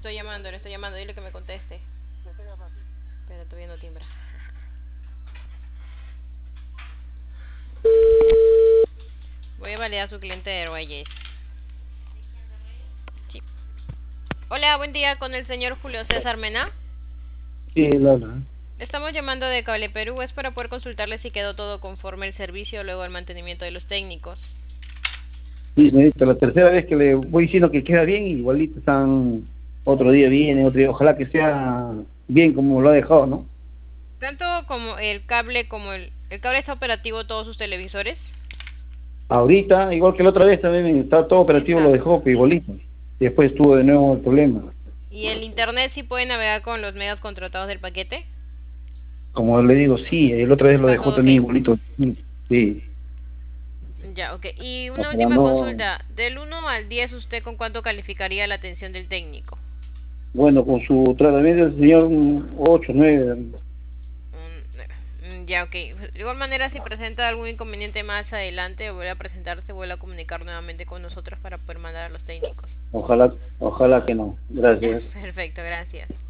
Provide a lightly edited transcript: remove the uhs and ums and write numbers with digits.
le estoy llamando, dile que me conteste. Pero todavía no timbra. Voy a validar a su cliente de Reyes. Sí. Hola, buen día con el señor Julio César Mena. Sí, Lola. Le estamos llamando de Cable Perú, es para poder consultarle si quedó todo conforme el servicio luego el mantenimiento de los técnicos. Sí, señorita, la tercera vez que le voy diciendo que queda bien, igualito están, otro día viene, otro día, ojalá que sea bien como lo ha dejado, ¿no? Tanto como el cable está operativo todos sus televisores. Ahorita, igual que la otra vez también estaba todo operativo, lo Exacto. dejó, pero igualito. Después tuvo de nuevo el problema. ¿Y el internet sí puede navegar con los megas contratados del paquete? Como le digo, sí, la otra vez lo Va dejó todo ok. también igualito. Sí, Ya, ok. Y una ojalá última no. consulta. Del 1 al 10, ¿usted con cuánto calificaría la atención del técnico? Bueno, con su tratamiento el señor 8 9. Ya, ok. De igual manera, si presenta algún inconveniente más adelante o vuelve a presentarse, vuelve a comunicar nuevamente con nosotros para poder mandar a los técnicos. Ojalá que no. Ya, Gracias. perfecto, gracias.